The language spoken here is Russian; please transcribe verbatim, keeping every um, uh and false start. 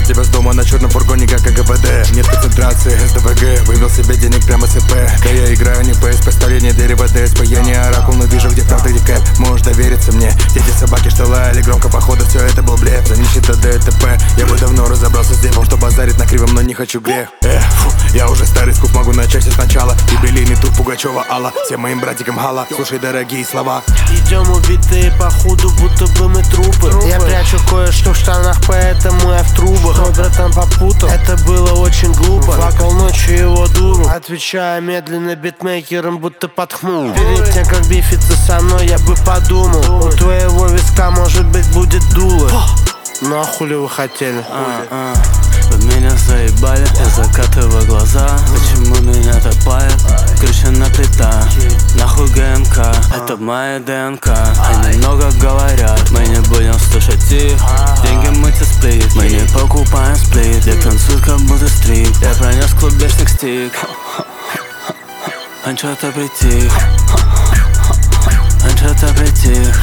тебя с дома на черном фургоне, как КГБД. Нет концентрации, СДВГ, вывел себе денег прямо с ИП. Да я играю не ПС, представление дерева ДСП. Я не оракул, но вижу, где правда, где кэп. Можешь довериться мне. Дети собаки, что лаяли громко, походу все это был блеф. За нищета ДТП. Я бы давно разобрался с девом, что базарит на кривом, но не хочу грех. Эх, фу, я уже старый скуп, могу начать все сначала. Юбилейный тур Пугачева Алла. Всем моим братикам хала, слушай дорогие слова. Идем убитые походу, будто бы мы трупы. Я прячу кое-что в штанах, поэтому я в трубах. Мой братан попутал, это было очень глупо. Плакал ночью его дуру, отвечая медленно битмейкером, будто подхнул. Перед тем, как бифиться со мной, я бы подумал, у твоего виска может быть будет дуло. Ну а хули вы хотели? а, а. Вы меня заебали, я закатываю глаза. Почему меня так палят? Кручена плита, нахуй ГМК. Это моя ДНК. Они много говорят, мы не будем слушать их. Деньги мыть и сплит, мы не покупаем сплит. Я танцую, как будто стрип. Я пронес клубешник стик. Он что-то притих. Он что-то притих.